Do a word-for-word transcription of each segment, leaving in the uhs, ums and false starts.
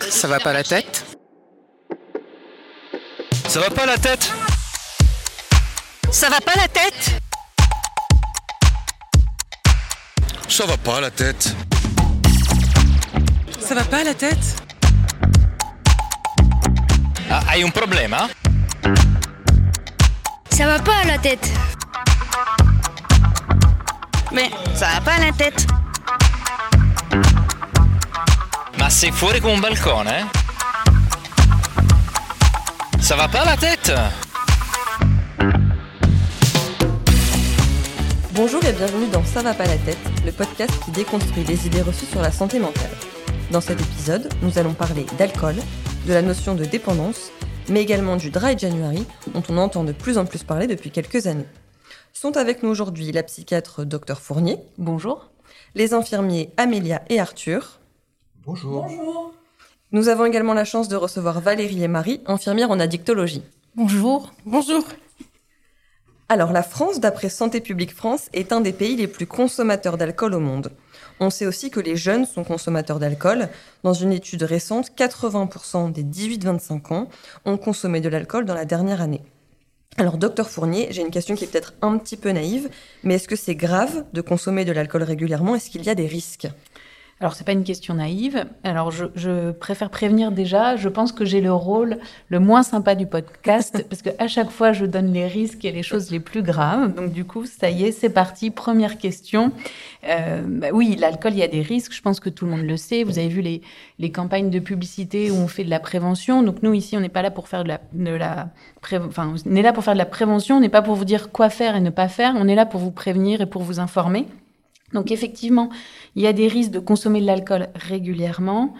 Ça va pas la tête? Ça va pas la tête? Ça va pas la tête? Ça va pas la tête? Ça va pas la tête? Ah, hai un problema? Ça va pas la tête? Mais ça va pas la tête? Ma sei fuori con un balcone, eh? Ça va pas la tête? Bonjour et bienvenue dans Ça va pas la tête, le podcast qui déconstruit les idées reçues sur la santé mentale. Dans cet épisode, nous allons parler d'alcool, de la notion de dépendance, mais également du Dry January, dont on entend de plus en plus parler depuis quelques années. Sont avec nous aujourd'hui la psychiatre docteur Fournier. Bonjour. Les infirmiers Amélia et Arthur. Bonjour. Bonjour. Nous avons également la chance de recevoir Valérie et Marie, infirmières en addictologie. Bonjour. Bonjour. Alors, la France, d'après Santé publique France, est un des pays les plus consommateurs d'alcool au monde. On sait aussi que les jeunes sont consommateurs d'alcool. Dans une étude récente, quatre-vingts pour cent des dix-huit vingt-cinq ans ont consommé de l'alcool dans la dernière année. Alors, docteur Fournier, j'ai une question qui est peut-être un petit peu naïve, mais est-ce que c'est grave de consommer de l'alcool régulièrement? Est-ce qu'il y a des risques? Alors, c'est pas une question naïve. Alors, je, je préfère prévenir déjà. Je pense que j'ai le rôle le moins sympa du podcast parce qu'à chaque fois, je donne les risques et les choses les plus graves. Donc, du coup, ça y est, c'est parti. Première question. Euh, bah oui, l'alcool, il y a des risques. Je pense que tout le monde le sait. Vous avez vu les, les campagnes de publicité où on fait de la prévention. Donc, nous, ici, on n'est pas là pour faire de la, de la pré... enfin, on est là pour faire de la prévention. On n'est pas pour vous dire quoi faire et ne pas faire. On est là pour vous prévenir et pour vous informer. Donc effectivement, il y a des risques de consommer de l'alcool régulièrement.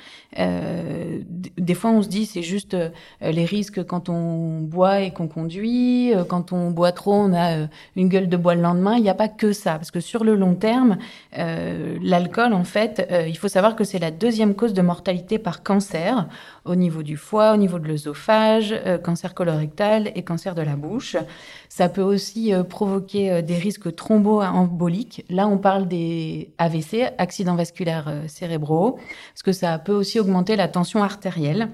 Euh, d- des fois, on se dit c'est juste euh, les risques quand on boit et qu'on conduit. Euh, quand on boit trop, on a euh, une gueule de bois le lendemain. Il n'y a pas que ça, parce que sur le long terme, euh, l'alcool, en fait, euh, il faut savoir que c'est la deuxième cause de mortalité par cancer au niveau du foie, au niveau de l'œsophage, euh, cancer colorectal et cancer de la bouche. Ça peut aussi euh, provoquer euh, des risques thromboemboliques. Là, on parle des A V C, accidents vasculaires euh, cérébraux, parce que ça peut aussi augmenter la tension artérielle.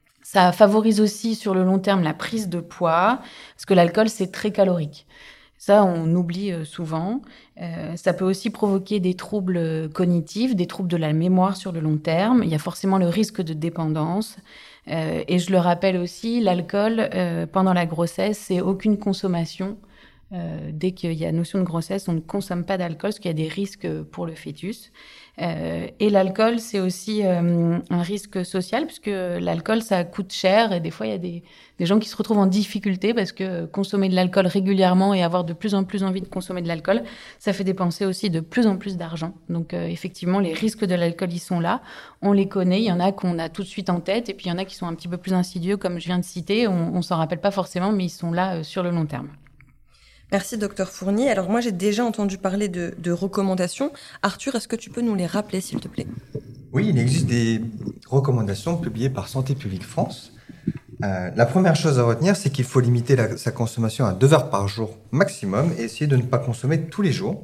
Ça favorise aussi sur le long terme la prise de poids, parce que l'alcool, c'est très calorique. Ça, on oublie euh, souvent. Euh, ça peut aussi provoquer des troubles cognitifs, des troubles de la mémoire sur le long terme. Il y a forcément le risque de dépendance. Euh, et je le rappelle aussi, l'alcool, euh, pendant la grossesse, c'est aucune consommation. Euh, dès qu'il y a notion de grossesse, on ne consomme pas d'alcool parce qu'il y a des risques pour le fœtus. Euh, et l'alcool, c'est aussi euh, un risque social puisque l'alcool, ça coûte cher et des fois, il y a des, des gens qui se retrouvent en difficulté parce que consommer de l'alcool régulièrement et avoir de plus en plus envie de consommer de l'alcool, ça fait dépenser aussi de plus en plus d'argent. Donc euh, effectivement, les risques de l'alcool, ils sont là. On les connaît. Il y en a qu'on a tout de suite en tête et puis il y en a qui sont un petit peu plus insidieux, comme je viens de citer. On, on s'en rappelle pas forcément, mais ils sont là euh, sur le long terme. Merci, docteur Fournier. Alors moi, j'ai déjà entendu parler de, de recommandations. Arthur, est-ce que tu peux nous les rappeler, s'il te plaît? Oui, il existe des recommandations publiées par Santé publique France. Euh, la première chose à retenir, c'est qu'il faut limiter la, sa consommation à deux verres par jour maximum et essayer de ne pas consommer tous les jours.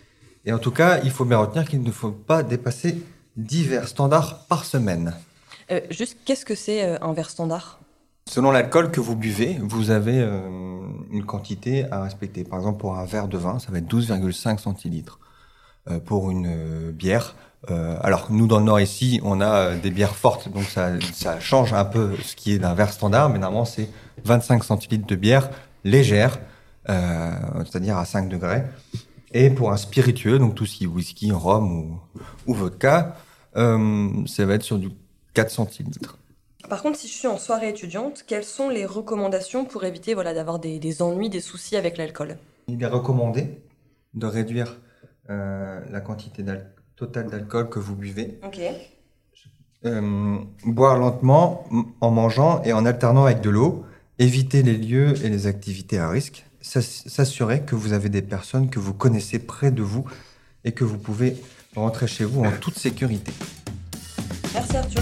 Et en tout cas, il faut bien retenir qu'il ne faut pas dépasser dix verres standards par semaine. Euh, juste, qu'est-ce que c'est euh, un verre standard? Selon l'alcool que vous buvez, vous avez euh, une quantité à respecter. Par exemple, pour un verre de vin, ça va être douze virgule cinq centilitres. Euh, pour une euh, bière, euh, alors nous dans le Nord ici, on a euh, des bières fortes, donc ça, ça change un peu ce qui est d'un verre standard, mais normalement c'est vingt-cinq centilitres de bière légère, euh, c'est-à-dire à cinq degrés. Et pour un spiritueux, donc tout ce qui est whisky, rhum ou, ou vodka, euh, ça va être sur du quatre centilitres. Par contre, si je suis en soirée étudiante, quelles sont les recommandations pour éviter voilà, d'avoir des, des ennuis, des soucis avec l'alcool? Il est recommandé de réduire euh, la quantité d'al- totale d'alcool que vous buvez. Ok. Euh, boire lentement m- en mangeant et en alternant avec de l'eau. Éviter les lieux et les activités à risque. S'ass- S'assurer que vous avez des personnes que vous connaissez près de vous et que vous pouvez rentrer chez vous en toute sécurité. Merci Arthur.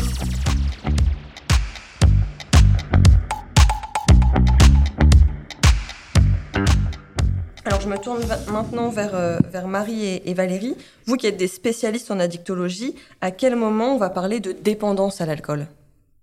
Alors je me tourne va- maintenant vers, euh, vers Marie et, et Valérie. Vous qui êtes des spécialistes en addictologie, à quel moment on va parler de dépendance à l'alcool?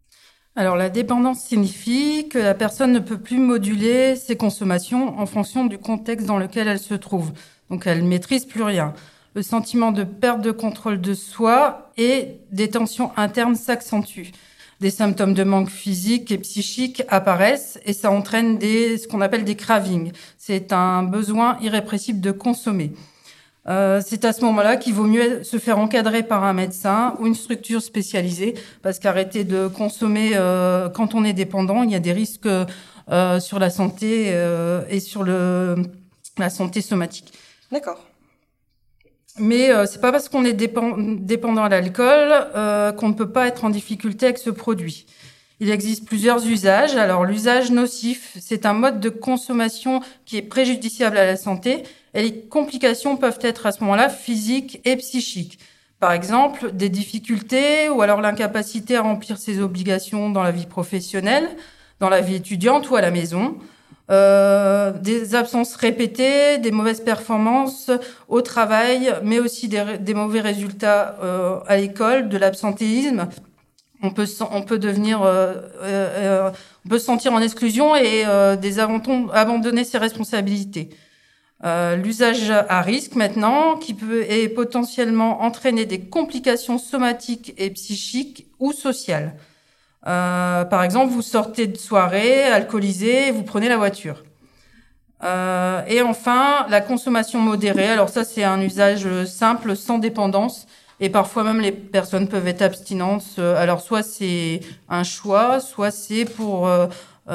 Alors, la dépendance signifie que la personne ne peut plus moduler ses consommations en fonction du contexte dans lequel elle se trouve. Donc, elle ne maîtrise plus rien. Le sentiment de perte de contrôle de soi et des tensions internes s'accentuent. Des symptômes de manque physique et psychique apparaissent et ça entraîne des, ce qu'on appelle des cravings. C'est un besoin irrépressible de consommer. Euh, c'est à ce moment-là qu'il vaut mieux se faire encadrer par un médecin ou une structure spécialisée, parce qu'arrêter de consommer euh, quand on est dépendant, il y a des risques euh, sur la santé euh, et sur le, la santé somatique. D'accord. Mais euh, c'est pas parce qu'on est dépend, dépendant à l'alcool euh, qu'on ne peut pas être en difficulté avec ce produit. Il existe plusieurs usages. Alors, l'usage nocif, c'est un mode de consommation qui est préjudiciable à la santé. Et les complications peuvent être à ce moment-là physiques et psychiques. Par exemple, des difficultés ou alors l'incapacité à remplir ses obligations dans la vie professionnelle, dans la vie étudiante ou à la maison. Euh, des absences répétées, des mauvaises performances au travail, mais aussi des, des mauvais résultats euh, à l'école, de l'absentéisme. On peut, on peut devenir, euh, euh, on peut se sentir en exclusion et euh, des abandon, abandonner ses responsabilités. Euh, l'usage à risque maintenant, qui peut et potentiellement entraîner des complications somatiques et psychiques ou sociales. Euh, par exemple, vous sortez de soirée, alcoolisé, vous prenez la voiture. Euh, et enfin, la consommation modérée. Alors ça, c'est un usage simple, sans dépendance. Et parfois même, les personnes peuvent être abstinentes. Alors soit c'est un choix, soit c'est pour euh,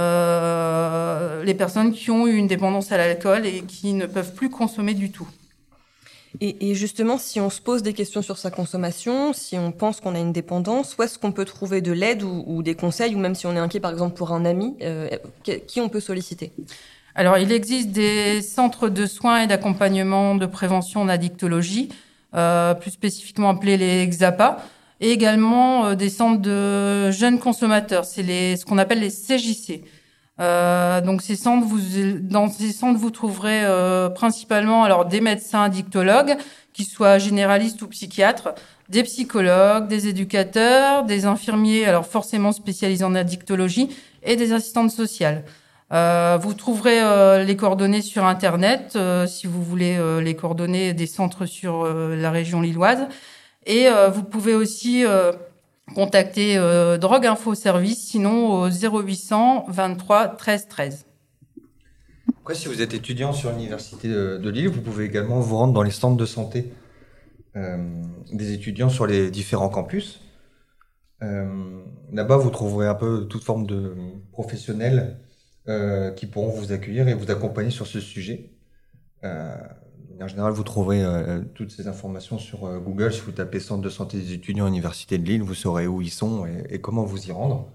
euh, les personnes qui ont eu une dépendance à l'alcool et qui ne peuvent plus consommer du tout. Et, et justement, si on se pose des questions sur sa consommation, si on pense qu'on a une dépendance, où est-ce qu'on peut trouver de l'aide ou, ou des conseils, ou même si on est inquiet par exemple pour un ami, euh, qui on peut solliciter ? Alors, il existe des centres de soins et d'accompagnement de prévention d'addictologie, euh, plus spécifiquement appelés les X A P A, et également euh, des centres de jeunes consommateurs, c'est les, ce qu'on appelle les C J C. Euh, donc ces centres, vous, dans ces centres, vous trouverez euh, principalement alors des médecins addictologues, qui soient généralistes ou psychiatres, des psychologues, des éducateurs, des infirmiers, alors forcément spécialisés en addictologie, et des assistantes sociales. Euh, vous trouverez euh, les coordonnées sur Internet, euh, si vous voulez euh, les coordonnées des centres sur euh, la région lilloise. Et euh, vous pouvez aussi euh, contacter euh, Drogue Info Service, sinon au zéro huit cents vingt-trois treize treize. Après, si vous êtes étudiant sur l'université de, de Lille, vous pouvez également vous rendre dans les centres de santé euh, des étudiants sur les différents campus. Euh, là-bas, vous trouverez un peu toute forme de professionnels euh, qui pourront vous accueillir et vous accompagner sur ce sujet. Euh, En général, vous trouverez euh, toutes ces informations sur euh, Google. Si vous tapez Centre de santé des étudiants à l'Université de Lille, vous saurez où ils sont et, et comment vous y rendre.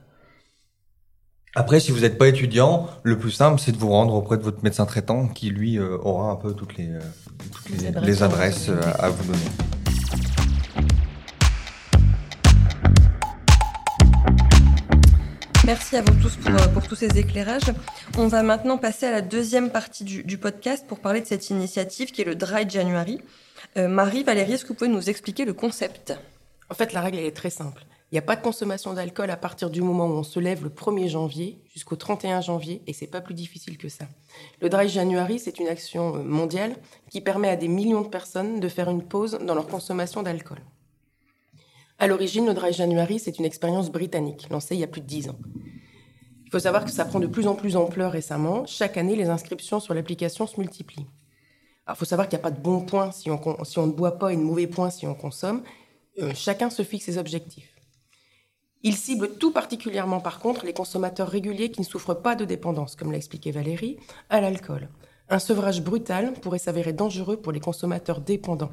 Après, si vous n'êtes pas étudiant, le plus simple, c'est de vous rendre auprès de votre médecin traitant qui, lui, euh, aura un peu toutes les, euh, toutes les, les adresses, les adresses euh, à vous donner. Merci à vous tous pour, pour tous ces éclairages. On va maintenant passer à la deuxième partie du, du podcast pour parler de cette initiative qui est le Dry January. Euh, Marie, Valérie, est-ce que vous pouvez nous expliquer le concept ? En fait, la règle, elle est très simple. Il n'y a pas de consommation d'alcool à partir du moment où on se lève le premier janvier jusqu'au trente et un janvier, et c'est pas plus difficile que ça. Le Dry January, c'est une action mondiale qui permet à des millions de personnes de faire une pause dans leur consommation d'alcool. À l'origine, le Dry January, c'est une expérience britannique, lancée il y a plus de dix ans. Il faut savoir que ça prend de plus en plus ampleur récemment. Chaque année, les inscriptions sur l'application se multiplient. Alors, il faut savoir qu'il n'y a pas de bon point si on, si on ne boit pas et de mauvais point si on consomme. Euh, chacun se fixe ses objectifs. Il cible tout particulièrement, par contre, les consommateurs réguliers qui ne souffrent pas de dépendance, comme l'a expliqué Valérie, à l'alcool. Un sevrage brutal pourrait s'avérer dangereux pour les consommateurs dépendants.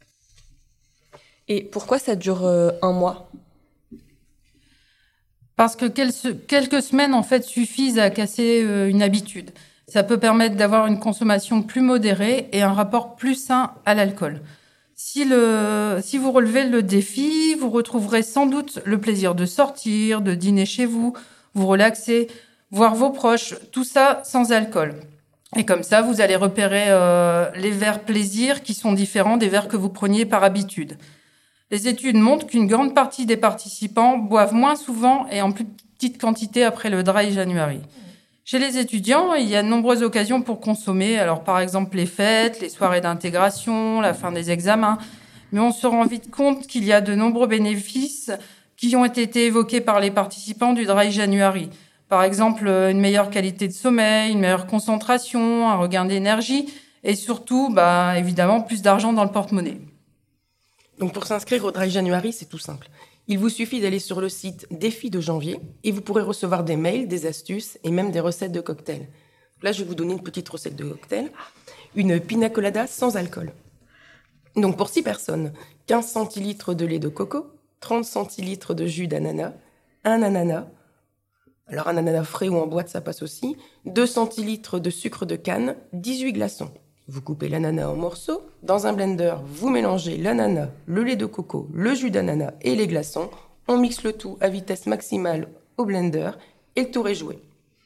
Et pourquoi ça dure euh, un mois ? Parce que quelques semaines, en fait, suffisent à casser euh, une habitude. Ça peut permettre d'avoir une consommation plus modérée et un rapport plus sain à l'alcool. Si, le, si vous relevez le défi, vous retrouverez sans doute le plaisir de sortir, de dîner chez vous, vous relaxer, voir vos proches, tout ça sans alcool. Et comme ça, vous allez repérer euh, les verres plaisir qui sont différents des verres que vous preniez par habitude. Les études montrent qu'une grande partie des participants boivent moins souvent et en plus petite quantité après le dry January. Chez les étudiants, il y a de nombreuses occasions pour consommer. Alors, par exemple, les fêtes, les soirées d'intégration, la fin des examens. Mais on se rend vite compte qu'il y a de nombreux bénéfices qui ont été évoqués par les participants du dry January. Par exemple, une meilleure qualité de sommeil, une meilleure concentration, un regain d'énergie et surtout, bah, évidemment, plus d'argent dans le porte-monnaie. Donc, pour s'inscrire au dry January, c'est tout simple. Il vous suffit d'aller sur le site Défi de janvier et vous pourrez recevoir des mails, des astuces et même des recettes de cocktails. Là, je vais vous donner une petite recette de cocktail. Une pina colada sans alcool. Donc, pour six personnes, quinze centilitres de lait de coco, trente centilitres de jus d'ananas, un ananas, alors un ananas frais ou en boîte, ça passe aussi, deux centilitres de sucre de canne, dix-huit glaçons. Vous coupez l'ananas en morceaux. Dans un blender, vous mélangez l'ananas, le lait de coco, le jus d'ananas et les glaçons. On mixe le tout à vitesse maximale au blender et le tour est joué.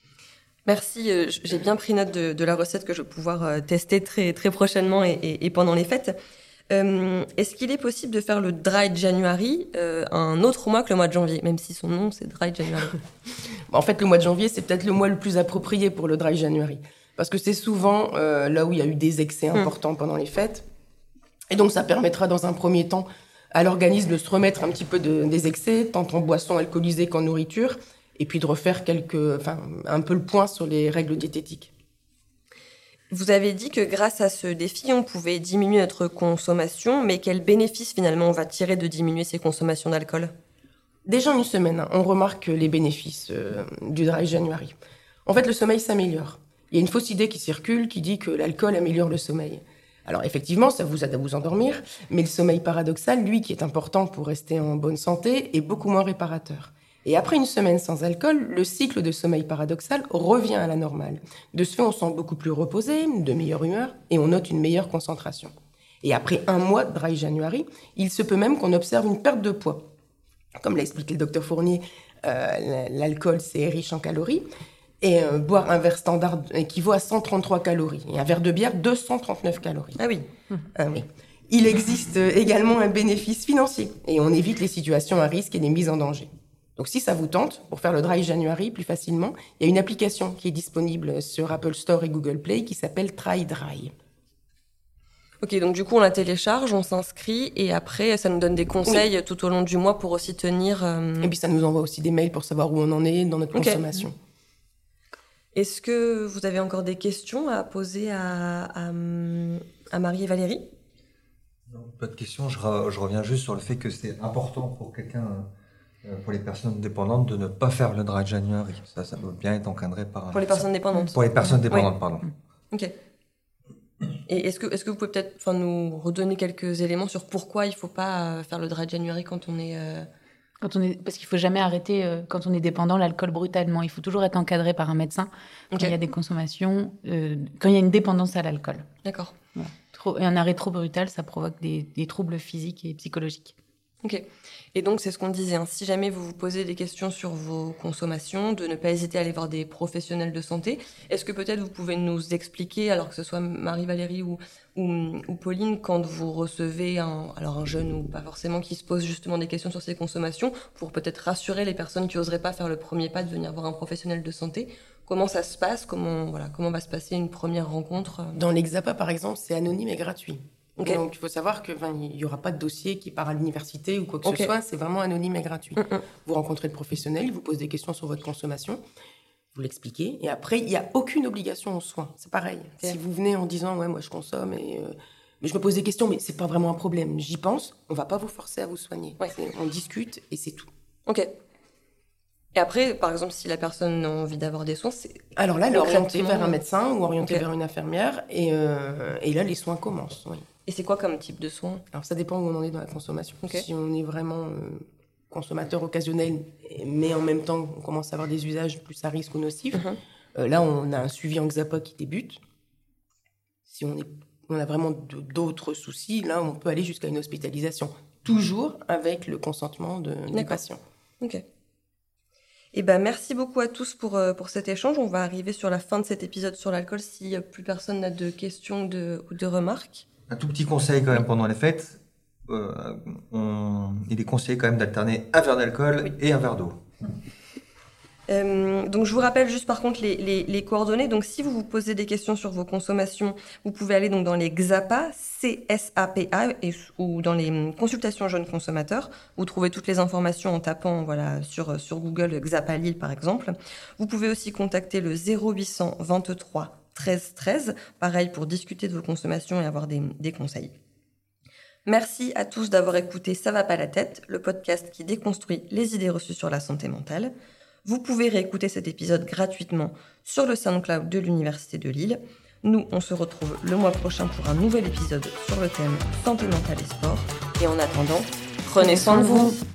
Merci, euh, j'ai bien pris note de, de la recette que je vais pouvoir euh, tester très, très prochainement et, et, et pendant les fêtes. Euh, est-ce qu'il est possible de faire le dry January euh, un autre mois que le mois de janvier, même si son nom c'est dry January? En fait, le mois de janvier, c'est peut-être le mois le plus approprié pour le dry January. Parce que c'est souvent euh, là où il y a eu des excès importants mmh. pendant les fêtes. Et donc, ça permettra dans un premier temps à l'organisme de se remettre un petit peu de, des excès, tant en boissons alcoolisées qu'en nourriture, et puis de refaire quelques, enfin, un peu le point sur les règles diététiques. Vous avez dit que grâce à ce défi, on pouvait diminuer notre consommation, mais quel bénéfice finalement on va tirer de diminuer ses consommations d'alcool? Déjà en une semaine, on remarque les bénéfices euh, du dry January. En fait, le sommeil s'améliore. Il y a une fausse idée qui circule qui dit que l'alcool améliore le sommeil. Alors effectivement, ça vous aide à vous endormir, mais le sommeil paradoxal, lui, qui est important pour rester en bonne santé, est beaucoup moins réparateur. Et après une semaine sans alcool, le cycle de sommeil paradoxal revient à la normale. De ce fait, on se sent beaucoup plus reposé, de meilleure humeur, et on note une meilleure concentration. Et après un mois de dry January, il se peut même qu'on observe une perte de poids. Comme l'a expliqué le docteur Fournier, euh, l'alcool, c'est riche en calories. Et euh, boire un verre standard équivaut à cent trente-trois calories. Et un verre de bière, deux cent trente-neuf calories. Ah oui. Ah oui. Il existe également un bénéfice financier. Et on évite les situations à risque et les mises en danger. Donc si ça vous tente, pour faire le dry January plus facilement, il y a une application qui est disponible sur Apple Store et Google Play qui s'appelle Try Dry. Ok, donc du coup on la télécharge, on s'inscrit et après ça nous donne des conseils oui. tout au long du mois pour aussi tenir... Euh... Et puis ça nous envoie aussi des mails pour savoir où on en est dans notre okay. consommation. Est-ce que vous avez encore des questions à poser à, à, à Marie et Valérie? Non, pas de questions. Je, re, je reviens juste sur le fait que c'est important pour quelqu'un, euh, pour les personnes dépendantes, de ne pas faire le dry January. Ça, ça doit bien être encadré par... Pour les personnes dépendantes. Pour les personnes dépendantes, oui. pardon. Ok. Et est-ce que, est-ce que vous pouvez peut-être enfin, nous redonner quelques éléments sur pourquoi il ne faut pas faire le dry January quand on est... Euh... Quand on est, parce qu'il ne faut jamais arrêter, euh, quand on est dépendant, l'alcool brutalement. Il faut toujours être encadré par un médecin quand okay. il y a des consommations, euh, quand il y a une dépendance à l'alcool. D'accord. Voilà. Trop, et un arrêt trop brutal, ça provoque des, des troubles physiques et psychologiques. Ok. Et donc, c'est ce qu'on disait. Hein. Si jamais vous vous posez des questions sur vos consommations, de ne pas hésiter à aller voir des professionnels de santé. Est-ce que peut-être vous pouvez nous expliquer, alors que ce soit Marie-Valérie ou, ou, ou Pauline, quand vous recevez un, alors un jeune ou pas forcément, qui se pose justement des questions sur ses consommations, pour peut-être rassurer les personnes qui n'oseraient pas faire le premier pas de venir voir un professionnel de santé, comment ça se passe, comment, voilà, comment va se passer une première rencontre? Dans l'Exapa, par exemple, c'est anonyme et gratuit. Okay. Donc, il faut savoir qu'il n'y aura pas de dossier qui part à l'université ou quoi que okay. ce soit. C'est vraiment anonyme et gratuit. Mm-mm. Vous rencontrez le professionnel, il vous pose des questions sur votre consommation, vous l'expliquez. Et après, il n'y a aucune obligation aux soins. C'est pareil. Okay. Si vous venez en disant « Ouais, moi, je consomme et euh, mais je me pose des questions, mais ce n'est pas vraiment un problème. J'y pense. » On ne va pas vous forcer à vous soigner. Ouais. On discute et c'est tout. OK. Et après, par exemple, si la personne a envie d'avoir des soins, c'est... Alors là, l'orienter vers un médecin ou orienter okay. vers une infirmière. Et, euh, et là, les soins commencent, oui. Et c'est quoi comme type de soins? Alors, ça dépend où on en est dans la consommation. Okay. Si on est vraiment euh, consommateur occasionnel, mais en même temps, on commence à avoir des usages plus à risque ou nocifs, mm-hmm. euh, là, on a un suivi en X A P A qui débute. Si on, est, on a vraiment de, d'autres soucis, là, on peut aller jusqu'à une hospitalisation. Toujours avec le consentement de, du patient. Ok. Eh ben, merci beaucoup à tous pour, euh, pour cet échange. On va arriver sur la fin de cet épisode sur l'alcool si euh, plus personne n'a de questions de, ou de remarques. Un tout petit conseil quand même pendant les fêtes. Euh, on... Il est conseillé quand même d'alterner un verre d'alcool oui. et un verre d'eau. Euh, donc je vous rappelle juste par contre les, les, les coordonnées. Donc si vous vous posez des questions sur vos consommations, vous pouvez aller donc dans les X A P A, C S A P A, et, ou dans les consultations jeunes consommateurs. Vous trouvez toutes les informations en tapant voilà, sur, sur Google X A P A Lille par exemple. Vous pouvez aussi contacter le zéro huit cent vingt-trois treize treize, pareil pour discuter de vos consommations et avoir des, des conseils. Merci à tous d'avoir écouté Ça va pas la tête, le podcast qui déconstruit les idées reçues sur la santé mentale. Vous pouvez réécouter cet épisode gratuitement sur le SoundCloud de l'Université de Lille. Nous, on se retrouve le mois prochain pour un nouvel épisode sur le thème santé mentale et sport. Et en attendant, prenez soin de vous.